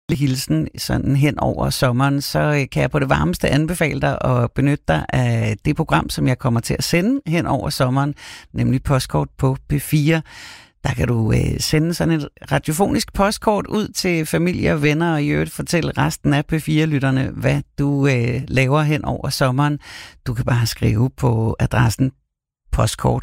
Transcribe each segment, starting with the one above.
hilsen sådan hen over sommeren, så kan jeg på det varmeste anbefale dig at benytte dig af det program, som jeg kommer til at sende hen over sommeren, nemlig Postkort på P4. Der kan du sende sådan et radiofonisk postkort ud til familie og venner, og i øvrigt fortælle resten af P4-lytterne, hvad du laver hen over sommeren. Du kan bare skrive på adressen postkort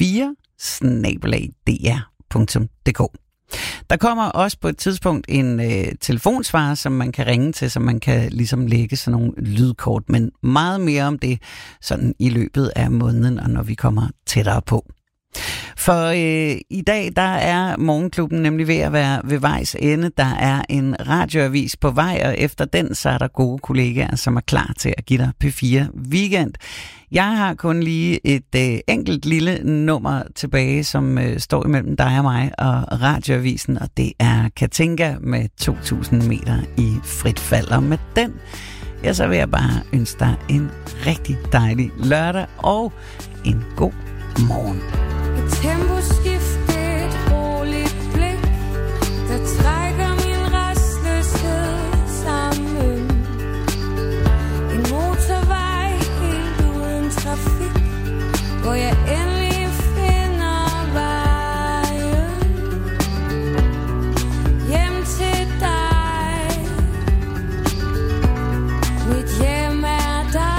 p4@dr.dk. Der kommer også på et tidspunkt en telefonsvarer, som man kan ringe til, så man kan ligesom lægge sådan nogle lydkort, men meget mere om det sådan i løbet af måneden, og når vi kommer tættere på. For i dag, der er Morgenklubben nemlig ved at være ved vejs ende. Der er en radioavis på vej, og efter den, så er der gode kollegaer, som er klar til at give dig P4 Weekend. Jeg har kun lige et enkelt lille nummer tilbage, som står imellem dig og mig og radioavisen, og det er Katinka med 2000 meter i frit fald. Og med den, ja, så vil jeg bare ønske dig en rigtig dejlig lørdag og en god morgen. Et temposkift, et roligt blik, der trækker min restløshed sammen. En motorvej helt uden trafik, hvor jeg endelig finder vejen hjem til dig. Mit hjem er dig.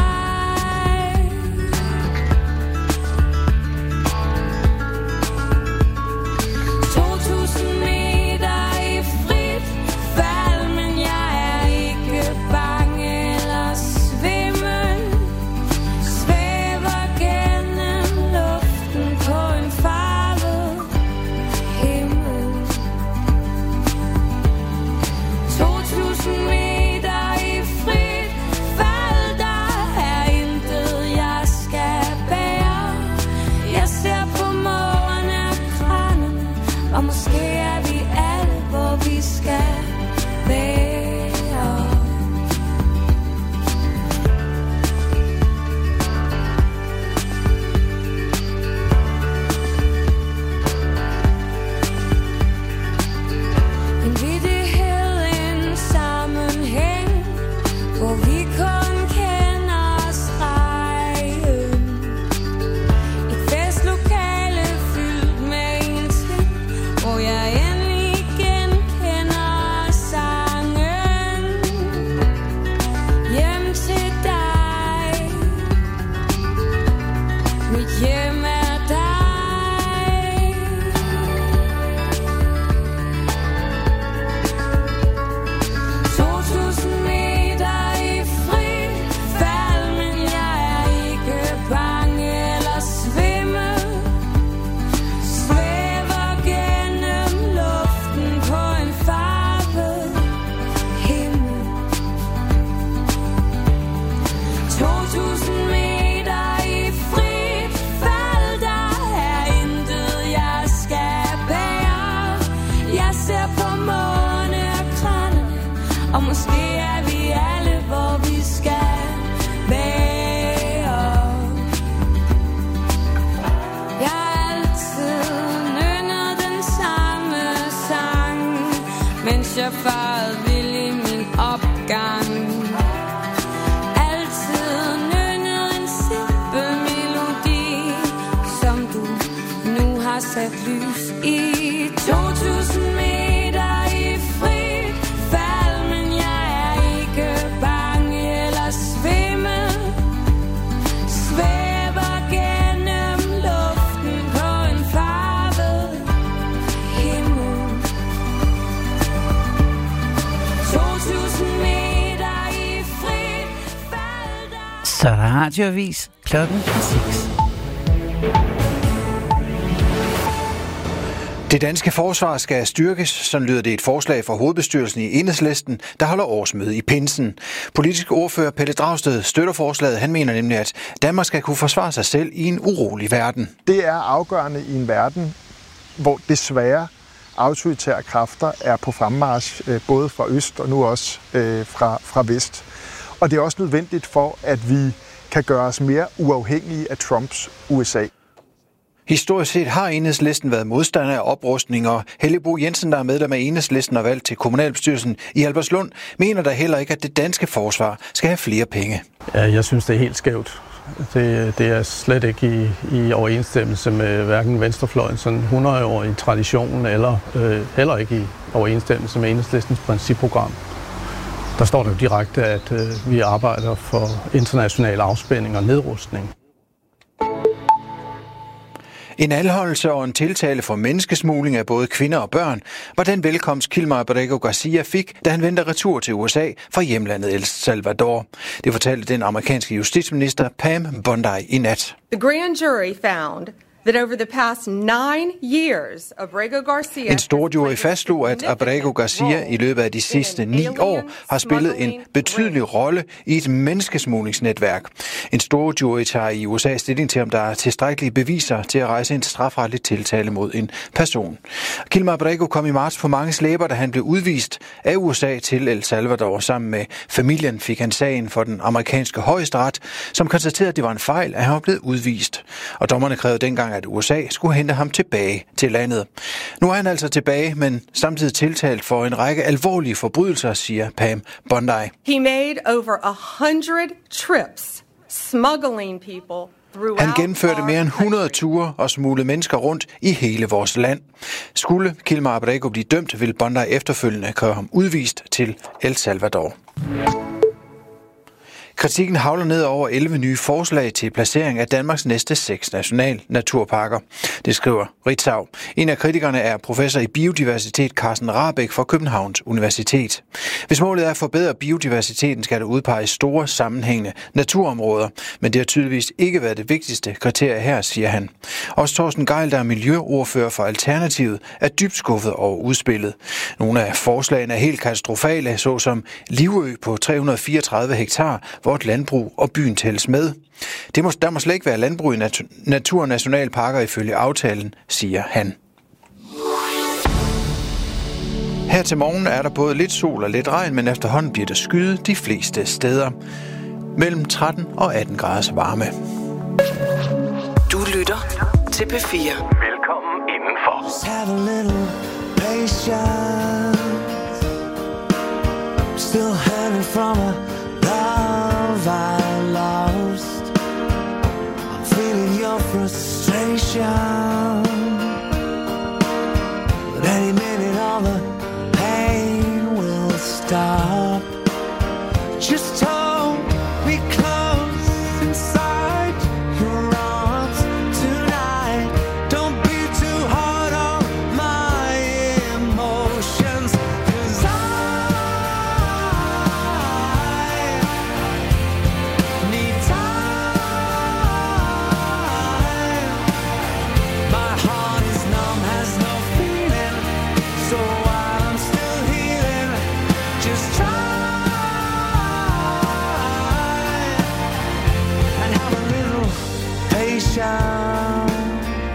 2000 meter i frit fald, men jeg er ikke bange eller svimmel. Svæver gennem luften på en farvet himmel. 2000 meter i frit fald, der er intet jeg skal bære. Jeg ser på mågerne og kranene, og måske er vi alle, hvor vi skal være. En vittighed, en sammenhæng, hvor vi kun kender stregen. Et festlokale fyldt med ingenting, hvor jeg endelig genkender sangen. Hjem til dig. Mit hjem er dig. 2000 meter i frit fald, men jeg er ikke bange eller svimmel. Svæver gennem luften på en farvet himmel. 2000 meter i frit fald, der er intet jeg skal bære. Jeg ser på mågerne og kranene, og måske er vi alle, hvor vi skal være. Jeg har altid nynnet den samme sang, mens jeg farede vild i min opgang. Altid nynnet en simpel melodi, som du nu har sat lys i. 2000 meter i frit fald, men jeg er ikke bange eller svimmel. Svæver gennem luften på en farvet himmel. 2000 meter i frit fald, der... Så er der radioavis klokken 6. Det danske forsvar skal styrkes, sådan lyder det et forslag fra hovedbestyrelsen i Enhedslisten, der holder årsmøde i pinsen. Politisk ordfører Pelle Dragsted støtter forslaget. Han mener nemlig, at Danmark skal kunne forsvare sig selv i en urolig verden. Det er afgørende i en verden, hvor desværre autoritære kræfter er på fremmarch, både fra øst og nu også fra vest. Og det er også nødvendigt for, at vi kan gøre os mere uafhængige af Trumps USA. Historisk set har Enhedslisten været modstander af oprustning, og Helge Bo Jensen, der er medlem af Enhedslisten og valgt til kommunalbestyrelsen i Albertslund, mener der heller ikke, at det danske forsvar skal have flere penge. Ja, jeg synes, det er helt skævt. Det er slet ikke i overensstemmelse med hverken venstrefløjens sådan 100-årige tradition, eller heller ikke i overensstemmelse med Enhedslistens principprogram. Der står der jo direkte, at vi arbejder for international afspænding og nedrustning. En anholdelse og en tiltale for menneskesmugling af både kvinder og børn var den velkomst Kilmer Abrego Garcia fik, da han vendte retur til USA fra hjemlandet El Salvador. Det fortalte den amerikanske justitsminister Pam Bondi i nat. The grand jury found that over the past 9 years, Abrego Garcia... En stor jury fastslog, at Abrego Garcia i løbet af de sidste 9 år har spillet en betydelig rolle i et menneskesmuglingsnetværk. En stor jury tager i USA stilling til, om der er tilstrækkelige beviser til at rejse en strafretlig tiltale mod en person. Kilmer Abrego kom i marts på mange slæber, da han blev udvist af USA til El Salvador. Sammen med familien fik han sagen for den amerikanske højesteret, som konstaterede, at det var en fejl, at han var blevet udvist. Og dommerne krævede dengang, at USA skulle hente ham tilbage til landet. Nu er han altså tilbage, men samtidig tiltalt for en række alvorlige forbrydelser, siger Pam Bondi. He made over 100 trips smuggling people. Han gennemførte mere end 100 ture og smuglede mennesker rundt i hele vores land. Skulle Kilmer Abrego blive dømt, vil Bondi efterfølgende kræve ham udvist til El Salvador. Kritikken havler ned over 11 nye forslag til placering af Danmarks næste 6 nationalnaturparker. Det skriver Ritzau. En af kritikerne er professor i biodiversitet Carsten Rahbek fra Københavns Universitet. Hvis målet er at forbedre biodiversiteten, skal der udpeges store sammenhængende naturområder, men det har tydeligvis ikke været det vigtigste kriterie her, siger han. Også Torsten Gejl, der er miljøordfører for Alternativet, er dybt skuffet over udspillet. Nogle af forslagene er helt katastrofale, såsom Livø på 334 hektar, hvor et landbrug og byen tælles med. Der må slet ikke være landbrug i naturnationalparker ifølge aftalen, siger han. Her til morgen er der både lidt sol og lidt regn, men efterhånden bliver der skyet de fleste steder. Mellem 13 og 18 graders varme. Du lytter til P4. Velkommen indenfor. Just have a little patience. Still hanging from a love I lost. I'm feeling your frustration. But any minute all the pain will stop. Just hold me close inside your arms tonight. Don't be too hard on my emotions, 'cause I need time. My heart is numb, has no feeling, so while I'm still healing, just try and have a little patience.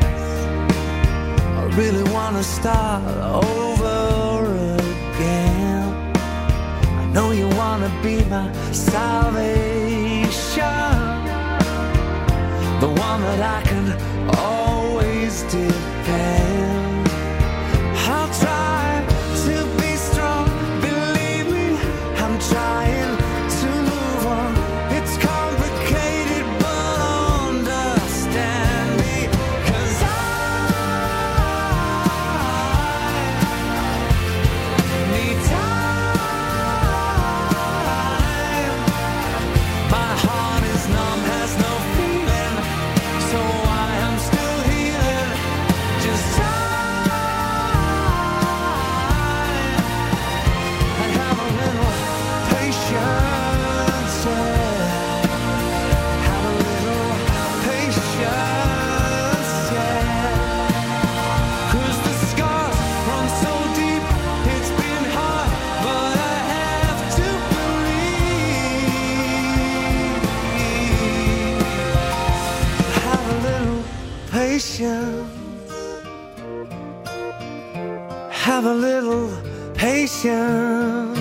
I really wanna start over again. I know you wanna be my salvation, the one that I can always depend. I'll try to be strong, believe me, I'm trying to move on. It's complicated, but understand me, 'cause I need time. My heart is numb, has no feeling, so I am still healing. Just try and have a little patience, yeah. Have a little patience, yeah. 'Cause the scars run so deep, it's been hard, but I have to believe. Have a little patience. Have a little patience.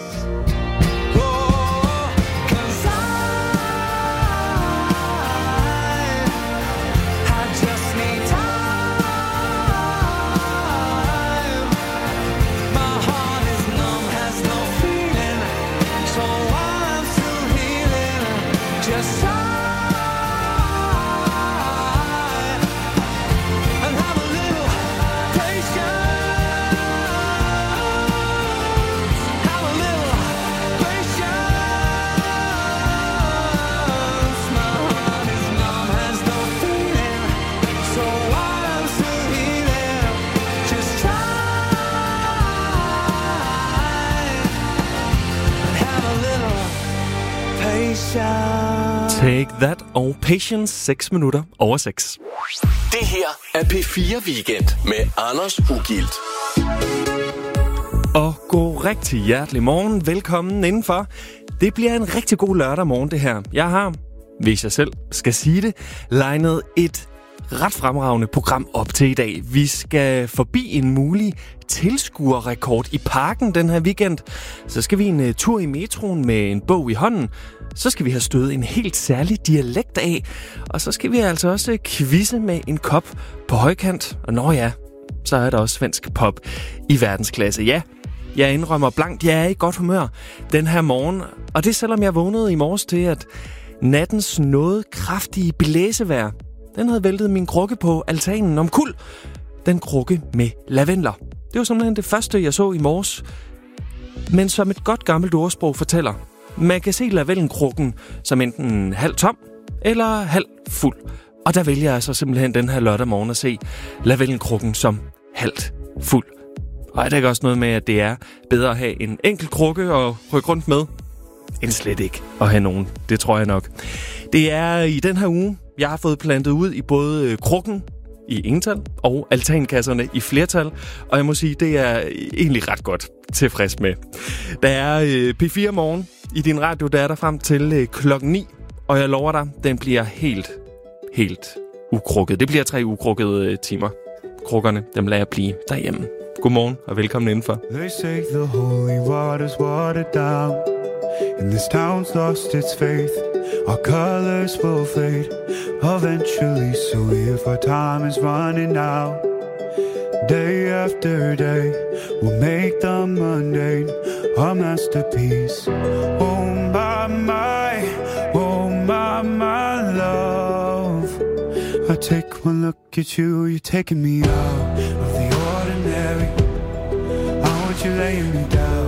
Oh, 'cause I just need time. Take That og Patience, 6 minutter over 6. Det her er P4 Weekend med Anders Ugilt. Og god rigtig hjertelig morgen. Velkommen indenfor. Det bliver en rigtig god lørdag morgen, det her. Jeg har, hvis jeg selv skal sige det, legnet et ret fremragende program op til i dag. Vi skal forbi en mulig tilskuerrekord i parken den her weekend. Så skal vi en tur i metroen med en bog i hånden. Så skal vi have stødet en helt særlig dialekt af. Og så skal vi altså også quizze med en kop på højkant. Og når ja, så er der også svensk pop i verdensklasse. Ja, jeg indrømmer blankt, jeg er i godt humør den her morgen. Og det selvom jeg vågnede i morges til, at nattens noget kraftige blæsevejr, den havde væltet min krukke på altanen omkuld. Den krukke med lavendler. Det var simpelthen det første, jeg så i morges. Men som et godt gammelt ordsprog fortæller, man kan se lavendelkrukken som enten halv tom eller halv fuld. Og der vælger jeg så simpelthen den her lørdag morgen at se lavendelkrukken som halvt fuld. Og er der ikke også noget med, at det er bedre at have en enkelt krukke at rykke rundt med, end slet ikke at have nogen? Det tror jeg nok. Det er i den her uge, jeg har fået plantet ud i både krukken i ental og altankasserne i flertal. Og jeg må sige, det er egentlig ret godt tilfreds med. Der er P4 morgen i din radio, der er der frem til klokken 9. Og jeg lover dig, den bliver helt ukrukket. Det bliver 3 ukrukkede timer. Krukkerne, dem lader jeg blive derhjemme. Godmorgen og velkommen indenfor. They say the holy water's watered down, and this town's lost its faith. Our colors will fade eventually, so if our time is running out, day after day we'll make the mundane a masterpiece. Oh my love, I take one look at you, you're taking me out of the ordinary. I want you laying me down